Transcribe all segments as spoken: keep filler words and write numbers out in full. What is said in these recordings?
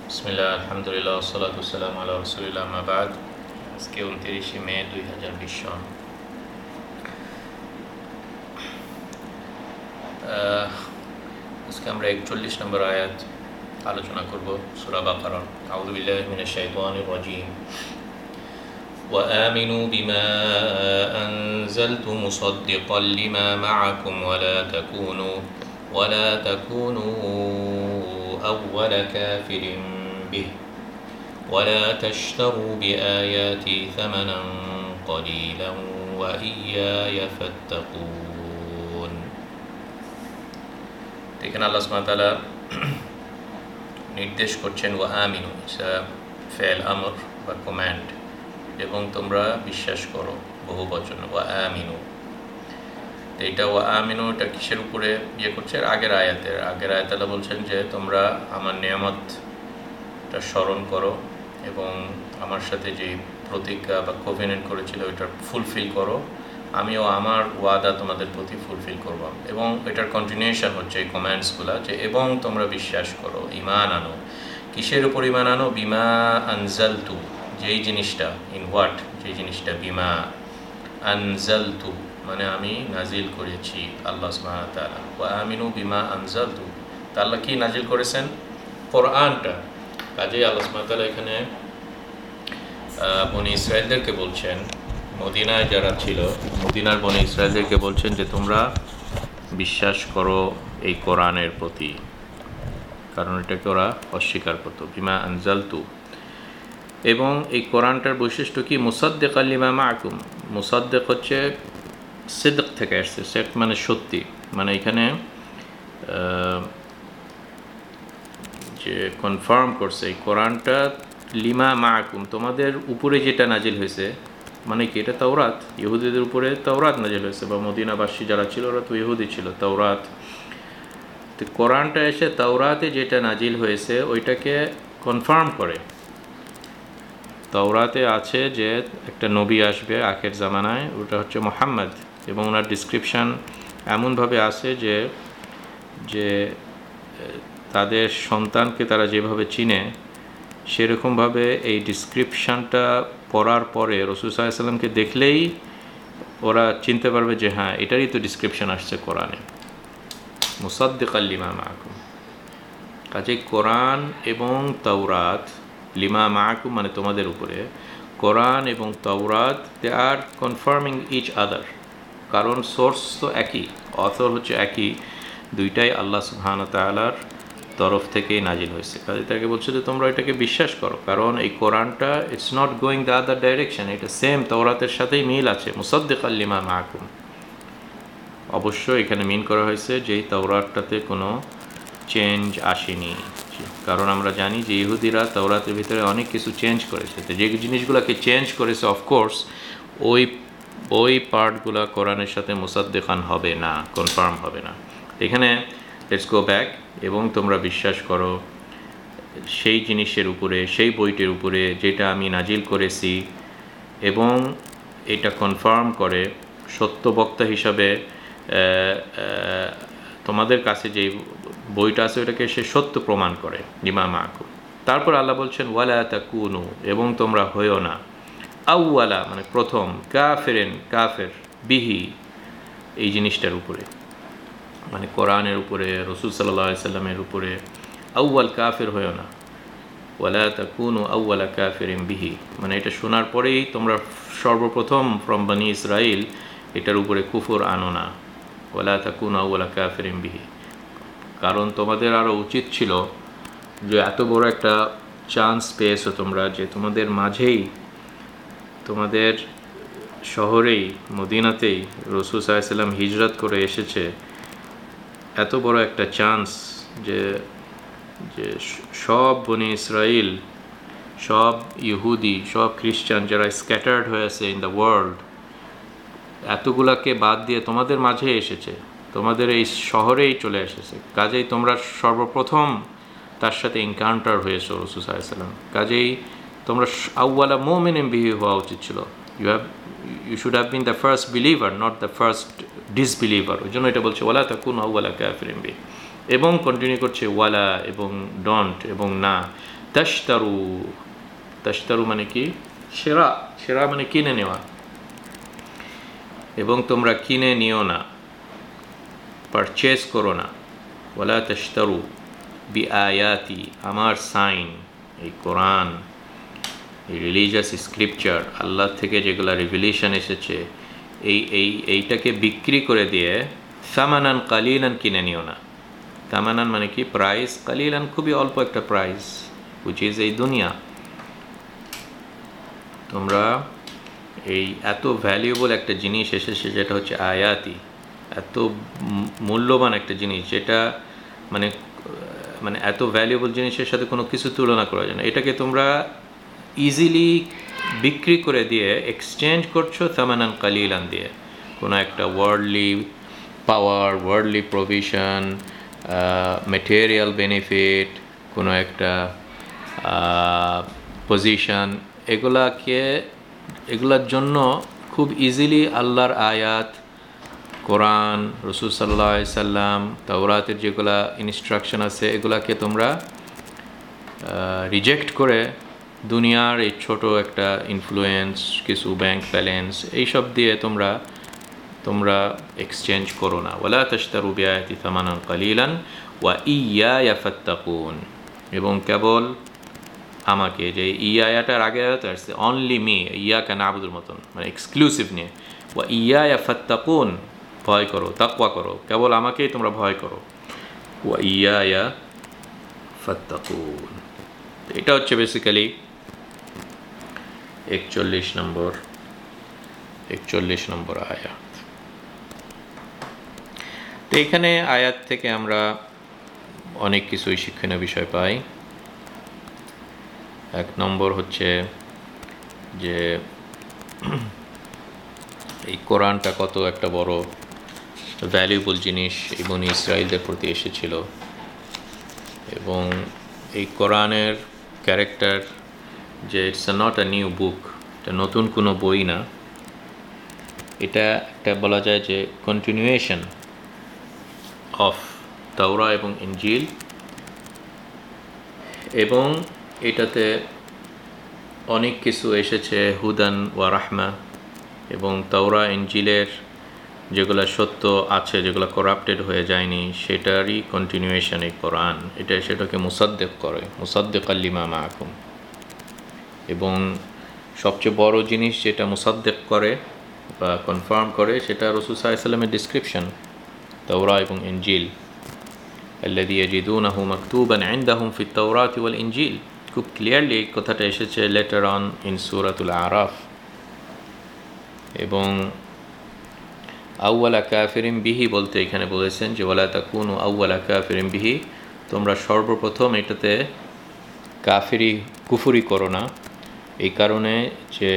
বিসমিল্লাহ, আলহামদুলিল্লাহ, ওয়াসসালাতু ওয়াসসালামু আলা রাসূলিল্লাহ, আম্মা বা'দ। আজকে উনত্রিশে মে দুই হাজার বিশ সন। আজকে আমরা একচল্লিশ নম্বর আয়াত আলোচনা করব সূরা বাকারার। আউযু বিল্লাহি মিনাশ শাইতানির রাজীম। وآمنوا بما أنزلت مصدقا لما معكم ولا تكونوا ولا تكونوا أول كافر به ولا تشتروا بآياتي ثمنا قليلا وإياي فاتقون। এখানে আল্লাহ সুবহানাহু ওয়া তাআলা নির্দেশ করছেন ওয়া আমিনু, ফেল আমর বা কমান্ড, এবং তোমরা বিশ্বাস করো, বহু বচন ওয়া আমিনু। তো এটা ওয়া আমিনু এটা কিসের উপরে ইয়ে করছে? আগের আয়াতের আগের আয়াত আল্লাহ বলছেন যে তোমরা আমার নিয়ামতটা স্মরণ করো এবং আমার সাথে যে প্রতিজ্ঞা বা কোভেনেন্ট করেছিল ওইটা ফুলফিল করো, আমিও আমার ওয়াদা তোমাদের প্রতি ফুলফিল করব। এবং এটার কন্টিনিউশন হচ্ছে এই কমেন্টসগুলো, যে এবং তোমরা বিশ্বাস করো, ইমান আনো। কিসের উপর ইমান আনো? বিমা আনজালতু, যেই জিনিসটা, ইন হোয়াট, যেই জিনিসটা, বিমা আনজালতু মানে আমি নাজিল করেছি, আল্লাহ সুবহানাহু ওয়া তাআলা। ওয়া আমিনু বিমা আনজালতু, তা আল্লাহ কি নাজিল করেছেন? কোরআনটা। কাজেই আল্লাহ সুবহানাহু ওয়া তাআলা এখানে বনি ইসরায়েলদেরকে বলছেন, মদিনায় যারা ছিল মদিনার বনি ইসরায়েলদেরকে বলছেন যে তোমরা বিশ্বাস করো এই কোরআনের প্রতি, কারণ এটাকে ওরা অস্বীকার করতো। বিমা আনজালতু, এবং এই কোরআনটার বৈশিষ্ট্য কি? মুসাদ্দিকাল লিমা মাআকুম। মুসাদ্দিক হচ্ছে সিদক থেকে আসছে, সেট মানে সত্যি, মানে এখানে যে কনফার্ম করছে এই কোরআনটা লিমা মাআকুম, তোমাদের উপরে যেটা নাজিল হয়েছে, মানে কি? এটা তাওরাত, ইহুদিদের উপরে তাওরাত নাজিল হয়েছে, বা মদিনাবাসী যারা ছিল ওরা তো ইহুদি ছিল, তাওরাত। তো কোরআনটা এসে তাওরাতে যেটা নাজিল হয়েছে ওইটাকে কনফার্ম করে। তাওরাতে আছে যে একটা নবী আসবে আখের জামানায়, ওটা হচ্ছে মুহাম্মদ, এবং ওনার ডিসক্রিপশান এমনভাবে আছে যে যে তাদের সন্তানকে তারা যেভাবে চিনে সেরকমভাবে এই ডিসক্রিপশানটা পড়ার পরে রাসূল সাল্লাল্লাহু আলাইহি ওয়াসাল্লামকে দেখলেই ওরা চিনতে পারবে যে হ্যাঁ, এটারই তো ডিসক্রিপশান আসছে কোরআনে, মুসাদ্দিকাল লিমা মাআকুম। কাজেই কোরআন এবং তাওরাত, লিমা মাআকুম মানে তোমাদের উপরে, কোরআন এবং তাওরাত, দে আর কনফার্মিং ইচ আদার, কারণ সোর্স তো একই, অথর হচ্ছে একই, দুইটাই আল্লাহ সুবহানাহু ওয়া তাআলার তরফ থেকেই নাজিল হয়েছে। কাজে তাকে বলছে যে তোমরা এটাকে বিশ্বাস করো, কারণ এই কোরআনটা it's not going the other direction, এটা সেম তাওরাতের সাথেই মিল আছে, মুসাদ্দিকাল লিমা মাআকুম। অবশ্যই এখানে মিন করা হয়েছে যে এই তাওরাতটাতে কোনো চেঞ্জ আসেনি, কারণ আমরা জানি যে ইহুদিরা তাওরাতের ভিতরে অনেক কিছু চেঞ্জ করেছে। তো যে জিনিসগুলোকে চেঞ্জ করেছে অফকোর্স ওই ওই পার্টগুলো কোরআনের সাথে মুসাদ্দিকান হবে না, কনফার্ম হবে না। এখানে লেটস গো ব্যাক, এবং তোমরা বিশ্বাস করো সেই জিনিসের উপরে, সেই বইটির উপরে যেটা আমি নাজিল করেছি, এবং এটা কনফার্ম করে সত্য বক্তা হিসাবে তোমাদের কাছে যে বইটা আছে ওটাকে সে সত্য প্রমাণ করে, লিমা মাআকুম। তারপর আল্লাহ বলছেন ওয়ালা তাকুনু, এবং তোমরা হইও না, আউয়ালা মানে প্রথম, কাফেরেন কাফের, বিহি এই জিনিসটার উপরে, মানে কোরআনের উপরে, রাসূল সাল্লাল্লাহু আলাইহি সাল্লামের উপরে, আউয়াল কাফের হইও না। ওয়ালা তাকুনু আউয়ালা কাফিরিন বিহি মানে এটা শোনার পরেই তোমরা সর্বপ্রথম ফ্রম বনি ইসরাইল এটার উপরে কুফর আনো না। ওয়ালা তাকুনু আউয়ালা কাফিরিন বিহি, কারণ তোমাদের আরও উচিত ছিল যে এত বড় একটা চান্স পেয়েছো তোমরা, যে তোমাদের মাঝেই, তোমাদের শহরেই, মদিনাতেই রাসূল সাল্লাল্লাহু আলাইহি সাল্লাম হিজরত করে এসেছে, এত বড় একটা চান্স যে যে সব বনি ইসরাইল, সব ইহুদি, সব খ্রিস্টান যারা স্ক্যাটার্ড হয়েছে ইন দ্য ওয়ার্ল্ড, এতগুলাকে বাদ দিয়ে তোমাদের মাঝে এসেছে, তোমাদের এই শহরেই চলে এসেছে। কাজেই তোমরা সর্বপ্রথম তার সাথে এনকাউন্টার হয়েছো রাসূল সাল্লাল্লাহু আলাইহি ওয়াসাল্লাম। কাজেই তোমরা আউয়ালা মুমিনিন বিহি হওয়া উচিত ছিল। You have you should have been the first believer, not the first disbeliever. ওই জন্য এটা বলছে ওয়ালা তাকুনু আউয়ালা কাফিরিন বিহি, এবং কন্টিনিউ করছে ওয়ালা এবং ডন্ট এবং না, তাশতারু, তাশতারু মানে কি? শিরা। শিরা মানে কিনে নেওয়া। এবং তোমরা কিনে নিও না, পারচেজ করো না। ওয়ালা তাশতারু বি আয়াতি, আমার সাইন, এই কোরআন, এই রিলিজিয়াস স্ক্রিপচার, আল্লাহ থেকে যেগুলো রিভিলেশন এসেছে, এই এই এইটাকে বিক্রি করে দিয়ে সামানান কালিলান কিনে নিও না। সামানান মানে কি? প্রাইস। কালিলান খুবই অল্প একটা প্রাইস, হুইচ ইজ এই দুনিয়া। তোমরা এই এত ভ্যালুয়েবল একটা জিনিস এসেছে যেটা হচ্ছে আয়াতি, এত মূল্যবান একটা জিনিস যেটা মানে মানে এত ভ্যালুয়েবল জিনিসের সাথে কোনো কিছু তুলনা করা যায় না। এটাকে তোমরা ইজিলি বিক্রি করে দিয়ে এক্সচেঞ্জ করছো সামানান কালিলান দিয়ে, কোনো একটা worldly power, worldly provision, material benefit, কোনো একটা পজিশন, এগুলাকে এগুলার জন্য খুব ইজিলি আল্লাহর আয়াত, কোরআন, রসুল সাল্লাল্লাহু আলাইহি সাল্লাম, তাওরাতের যেগুলা ইনস্ট্রাকশন আছে, এগুলাকে তোমরা রিজেক্ট করে দুনিয়ার এই ছোট একটা ইনফ্লুয়েন্স, কিছু ব্যাংক ব্যালেন্স, এইসব দিয়ে তোমরা তোমরা এক্সচেঞ্জ করো না। ওয়ালা তাশতারু বিআয়াতি সামানান কালিলান ওয়া ইয়্যায়া ফাত্তাকুন, এবং কেবল আমাকে, যে ইয়াটার আগে আসছে অনলি মি, ইয়াকা নাবুদুর মতন, মানে এক্সক্লুসিভ নিয়ে, ওয়া ইয়্যায়া ফাত্তাকুন, ভয় করো, তাকওয়া করো, কেবল আমাকেই তোমরা ভয় করো। ওয়া ইয়্যায়া ফাত্তাকুন, এটা হচ্ছে বেসিক্যালি একচল্লিশ নম্বর একচল্লিশ নম্বর আয়াত। তো এখানে আয়াত থেকে আমরা অনেক কিছুই শিক্ষণীয় বিষয় পাই। এক নম্বর হচ্ছে যে এই কোরআনটা কত একটা বড় ভ্যালুয়েবল জিনিস এই বনি ইসরায়েলদের প্রতি এসেছিল, এবং এই কোরআনের ক্যারেক্টার যে it's not a new book, এটা নতুন কোনো বই না, এটা একটা বলা যায় যে কন্টিনিউয়েশন অফ তাওরা এবং ইনজিল, এবং এটাতে অনেক কিছু এসেছে হুদান ওয়া রাহমা, এবং তাওরা ইনজিলের যেগুলো সত্য আছে, যেগুলো করাপ্টেড হয়ে যায়নি, সেটারই কন্টিনিউয়েশন এই কোরআন। এটা সেটাকে মুসাদ্দিক করে, মুসাদ্দিকাল লিমা মাআকুম। এবং সবচেয়ে বড় জিনিস যেটা মুসাদ্দিক করে বা কনফার্ম করে, সেটা রাসূল সাল্লাল্লাহু আলাইহি ওয়াসাল্লামের ডিসক্রিপশন তাওরা এবং ইনজিল, আল্লাযী ইয়াজিদুনাহু মাকতুবান ইনদাহুম ফিত তাওরাতি ওয়াল ইনজিল। খুব ক্লিয়ারলি এই কথাটা এসেছে লেটার অন ইন সূরাতুল আরাফ। এবং আউয়ালা কাফিরিন বিহি বলতে এখানে বলেছেন যে ওয়ালা তাকুনু আউয়ালা কাফিরিন বিহি, তোমরা সর্বপ্রথম এটাতে কাফিরি কুফরি করো না, এই কারণে যে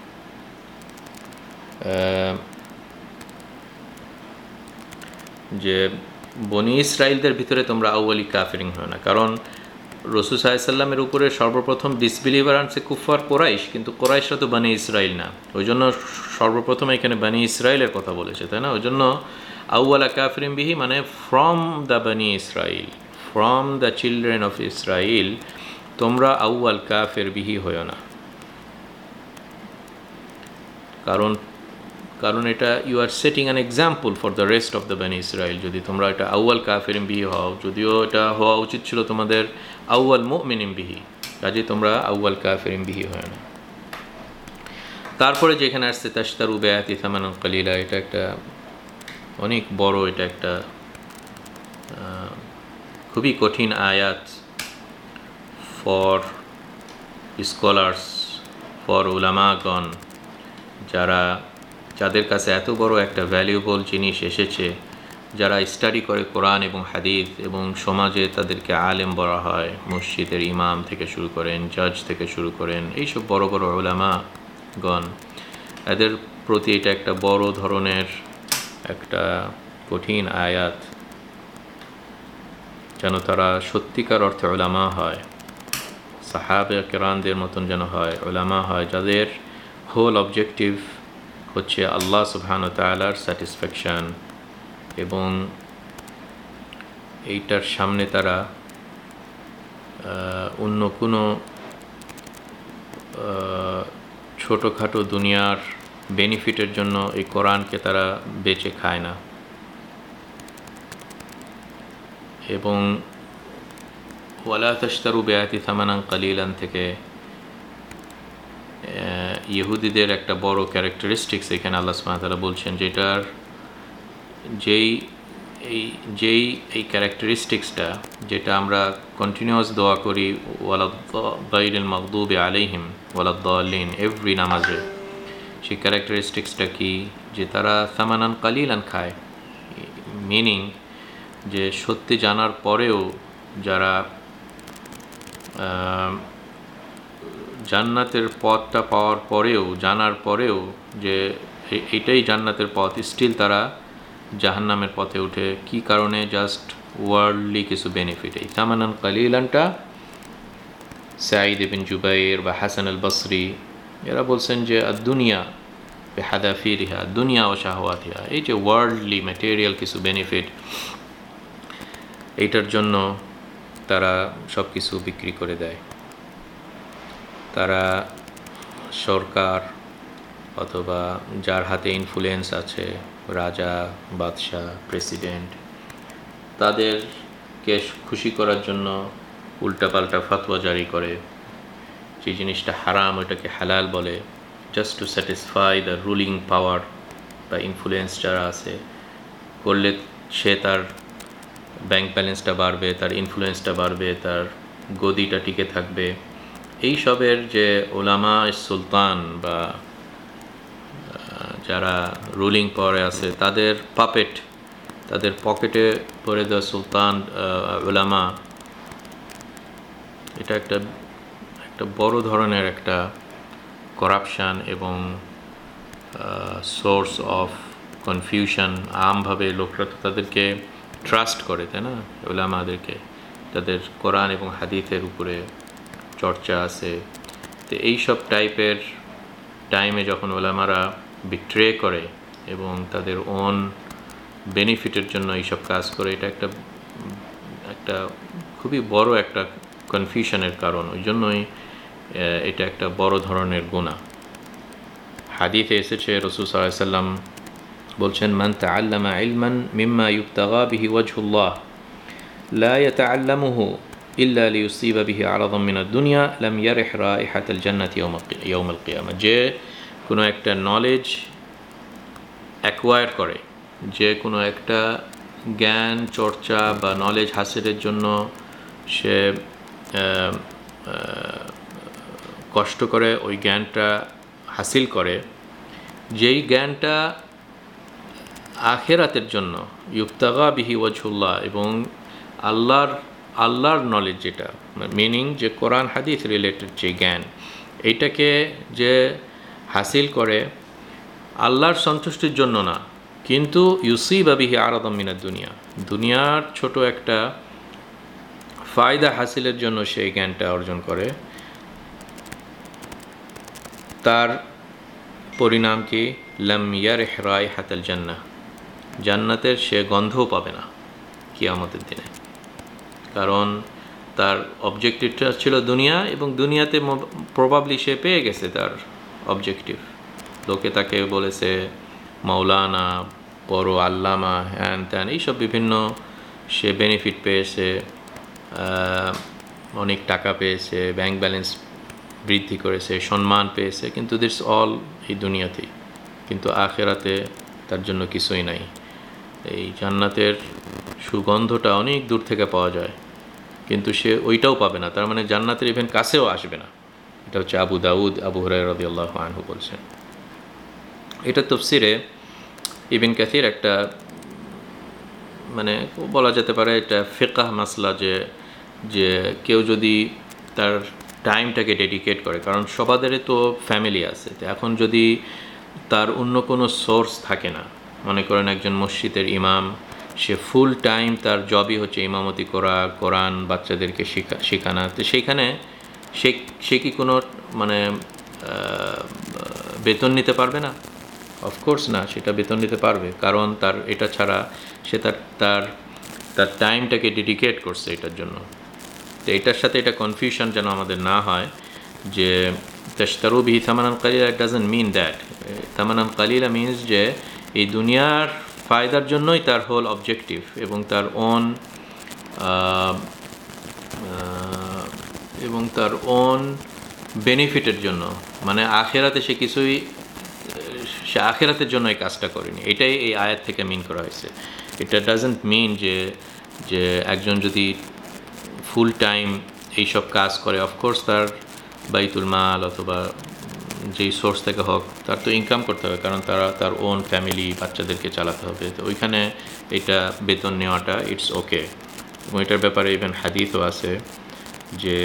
যে বনি ইসরায়েলদের ভিতরে তোমরা আউয়ালি কাফিরিন হয় না, কারণ রাসূল সাল্লাল্লাহু আলাইহি সাল্লামের উপরে সর্বপ্রথম ডিসবিলিভার আনছে কুফার কোরাইশ, কিন্তু কোরাইশরা তো বনি ইসরায়েল না, ওই জন্য সর্বপ্রথম এখানে বনি ইসরায়েলের কথা বলেছে, তাই না? ওই জন্য আউয়ালা কাফিরিন বিহি মানে from the Bani Israel, from the children of Israel তোমরা আউয়াল কাফের বিহি হও না, কারণ কারণ এটা you are setting an example for the rest of the Bani Israel. যদি তোমরা এটা আউয়াল কাফিরিন বিহি হও, যদিও এটা হওয়া উচিত ছিল তোমাদের আউয়াল মুমিনিন বিহি, কাজে তোমরা আউয়াল কাফিরিন বিহি হয় না। তারপরে যেখানে আসছে তাশতারু বিআয়াতি সামানান কালিলা, এটা একটা অনেক বড়, এটা একটা খুবই কঠিন আয়াত ফর স্কলার্স, ফর উলামাগণ, যারা যাদের কাছে এত বড় একটা ভ্যালুয়েবল জিনিস এসেছে, যারা স্টাডি করে কোরআন এবং হাদিস, এবং সমাজে তাদেরকে আলেম বলা হয়, মসজিদের ইমাম থেকে শুরু করেন, জাজ থেকে শুরু করেন, এইসব বড় বড় উলামাগণ, এদের প্রতি এটা একটা বড় ধরনের একটা কঠিন আয়াত, যেন তারা সত্যিকার অর্থে উলামা হয়, সাহাবে কেরামদের মতন যেন হয়, উলামা হয়, যাদের হোল অবজেক্টিভ হচ্ছে আল্লাহ সুবহানাহু ওয়া তাআলার স্যাটিসফ্যাকশান, এবং এইটার সামনে তারা অন্য কোনো ছোটোখাটো দুনিয়ার বেনিফিটের জন্য এই কোরআনকে তারা বেচে খায় না। এবং ওয়ালা তাশতারু বিআয়াতি থামানান কালিলান থেকে ইহুদিদের একটা বড় ক্যারেক্টারিস্টিক্স এখানে আল্লাহ সুবহানাহু ওয়া তাআলা বলছেন, যেটার যেই এই যেই এই ক্যারেক্টারিস্টিক্সটা যেটা আমরা কন্টিনিউয়াস দোয়া করি ওয়ালাদ-দাইলিল মাগদুবি আলাইহিম ওয়ালাদ-দাল্লিন এভরি নামাজে, সেই ক্যারেক্টারিস্টিক্সটা কি? যে তারা সামানান কালিলান খায়, মিনিং যে সত্যি জানার পরেও, যারা জান্নাতের পথটা পাওয়ার পরেও, জানার পরেও যে এটাই জান্নাতের পথ, স্টিল তারা জাহান্নামের পথে উঠে। কি কারণে? জাস্ট ওয়ার্ল্ডলি কিছু বেনিফিট। এই সামানান কালিলানটা সাঈদ ইবনে জুবাইর বা হাসান আল বসরি এরা বলছেন যে দুনিয়া বেহাদাফিরিহা, দুনিয়া ও শাহওয়াতিহা, এই যে ওয়ার্ল্ডলি ম্যাটেরিয়াল কিছু বেনিফিট, এইটার জন্য তারা সব কিছু বিক্রি করে দেয়। তারা সরকার অথবা যার হাতে ইনফ্লুয়েন্স আছে, রাজা, বাদশাহ, প্রেসিডেন্ট, তাদেরকে খুশি করার জন্য উল্টাপাল্টা ফতোয়া জারি করে। যে জিনিসটা হারাম ওইটাকে হালাল বলে, just to satisfy the ruling power বা ইনফ্লুয়েন্স যারা আছে। করলে সে তার ব্যাংক ব্যালেন্সটা বাড়বে, তার ইনফ্লুয়েন্সটা বাড়বে, তার গদিটা টিকে থাকবে। এই সবের যে ওলামা সুলতান বা যারা রুলিং পাওয়ারে আছে, তাদের পাপেট, তাদের পকেটে পড়ে দেওয়া সুলতান ওলামা, এটা একটা একটা বড় ধরনের একটা করাপশান এবং সোর্স অফ কনফিউশন। আমভাবে লোকরা তো তাদেরকে ট্রাস্ট করে, তাই না? ওলামাদেরকে, তাদের কোরআন এবং হাদিসের উপরে চর্চা আছে। তো এইসব টাইপের টাইমে যখন ওলামারা বিট্রে করে এবং তাদের ওন বেনিফিটের জন্য এইসব কাজ করে, এটা একটা একটা খুবই বড় একটা কনফিউশনের কারণ। ওই জন্যই এটা একটা বড় ধরনের গুনাহ। হাদিসে এসেছে রাসূল সাল্লাল্লাহু আলাইহি ওয়াসাল্লাম বলছেন, মান তাআল্লামা ইলমান মিম্মা ইবতাগা বিহি ওয়াজহুল্লাহ লা ইয়াতাআল্লামুহু ইল্লা লিইউসিবা বিহি আরাদাম মিনাদ দুনিয়া লাম ইয়ারিহ রাইহাতাল জান্নাতি ইয়াওমাল কিয়ামা। যে কোনো একটা নলেজ অ্যাকোয়ার করে, যে কোনো একটা জ্ঞান চর্চা বা নলেজ হাসিলের জন্য সে কষ্ট করে, ওই জ্ঞানটা হাসিল করে, যেই জ্ঞানটা আখেরাতের জন্য ইউবতাগা বিহি ওয়াজহুল্লাহ এবং আল্লাহর আল্লাহর নলেজ, যেটা মিনিং যে কোরআন হাদিস রিলেটেড যে জ্ঞান, এইটাকে যে হাসিল করে আল্লাহর সন্তুষ্টির জন্য না, কিন্তু ইউসিবা বিহি আরাদাম মিনাদ দুনিয়া, দুনিয়ার ছোট একটা ফায়দা হাসিলের জন্য সেই জ্ঞানটা অর্জন করে, তার পরিণাম কি? লাম ইয়ারিহ রাইহাতাল জান্নাহ, জান্নাতের সে গন্ধও পাবে না কিয়ামতের দিনে। কারণ তার অবজেক্টিভটা ছিল দুনিয়া, এবং দুনিয়াতে প্রবাবলি সে পেয়ে গেছে তার অবজেক্টিভ। লোকে তাকে বলেছে মাওলানা, বড় আল্লামা, হ্যান ত্যান, এইসব বিভিন্ন সে বেনিফিট পেয়েছে, অনেক টাকা পেয়েছে, ব্যাংক ব্যালেন্স বৃদ্ধি করেছে, সম্মান পেয়েছে, কিন্তু দিটস অল এই দুনিয়াতেই। কিন্তু আখেরাতে তার জন্য কিছুই নাই। এই জান্নাতের সুগন্ধটা অনেক দূর থেকে পাওয়া যায়, কিন্তু সে ওইটাও পাবে না। তার মানে জান্নাতের ইভেন কাছেও আসবে না। এটা হচ্ছে আবু দাউদ আবু হুরায়রা রাদিয়াল্লাহু আনহু বলছেন। এটা তাফসিরে ইবনে কাসির একটা, মানে বলা যেতে পারে এটা ফিকহ মাসলা, যে যে কেউ যদি তার টাইমটাকে ডেডিকেট করে, কারণ সবাদেরই তো ফ্যামিলি আছে, তো এখন যদি তার অন্য কোনো সোর্স থাকে না, মনে করেন একজন মসজিদের ইমাম, সে ফুল টাইম তার জবই হচ্ছে ইমামতি করা, কোরআন বাচ্চাদেরকে শেখা শেখানো, তো সেইখানে সে সে কি কোনো মানে বেতন নিতে পারবে না? অফকোর্স না, সেটা বেতন নিতে পারবে, কারণ তার এটা ছাড়া সে তার তার তার টাইমটাকে ডেডিকেট করছে এটার জন্য। তো এটার সাথে এটা কনফিউশন যেন আমাদের না হয় যে তাশতারু বিহি থামানান কালিলা, ইট ডাজন্ট মিন দ্যাট। থামানান কালিলা মিনস যে এই দুনিয়ার ফায়দার জন্যই তার হোল অবজেক্টিভ এবং তার ওন এবং তার ওন বেনিফিটের জন্য, মানে আখেরাতে সে কিছুই সে আখেরাতের জন্য এই কাজটা করেনি, এটাই এই আয়াত থেকে মিন করা হয়েছে। এটা ডাজন্ট মিন যে যে একজন যদি ফুল টাইম এইসব কাজ করে, অফকোর্স তার বাইতুল মাল অথবা যেই সোর্স থেকে হোক তার তো ইনকাম করতে হবে, কারণ তারা তার ওন ফ্যামিলি বাচ্চাদেরকে চালাতে হবে, তো ওইখানে এটা বেতন নেওয়াটা ইটস ওকে। এবং এটার ব্যাপারে ইভেন হাদিসও আছে যে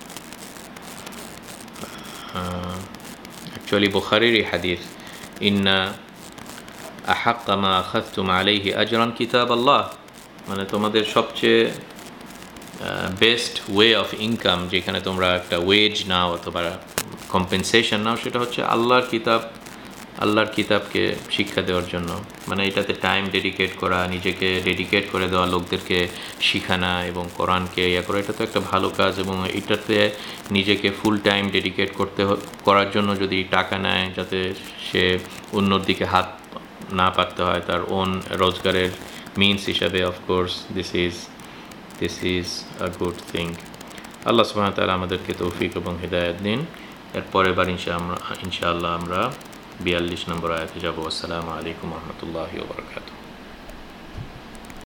অ্যাকচুয়ালি বুখারীর এই হাদিস, ইন্না আহাক্কা মা আখাযতুম আলাইহি আজরান কিতাব আল্লাহ, মানে তোমাদের সবচেয়ে বেস্ট ওয়ে অফ ইনকাম যেখানে তোমরা একটা ওয়েজ নাও অথবা কম্পেনসেশন নাও, সেটা হচ্ছে আল্লাহর কিতাব, আল্লাহর কিতাবকে শিক্ষা দেওয়ার জন্য। মানে এটাতে টাইম ডেডিকেট করা, নিজেকে ডেডিকেট করে দেওয়া, লোকদেরকে শিখানা এবং কোরআনকে ইয়া করা, এটা তো একটা ভালো কাজ। এবং এটাতে নিজেকে ফুল টাইম ডেডিকেট করতে করার জন্য যদি টাকা নেয়, যাতে সে অন্যর দিকে হাত না পাততে হয়, তার ওন রোজগারের মিনস হিসাবে, of course this is this is a good thing. আল্লাহ সুবহানাহু ওয়া তাআলা আমাদেরকে তৌফিক এবং হিদায়াত দিন। এরপরের বার ইনশাআল্লাহ ইনশাআল্লাহ আমরা বিয়াল্লিশ নম্বর আয়াতে যাব। আসসালামু আলাইকুম ওয়া রাহমাতুল্লাহি ওয়া বারাকাতুহু।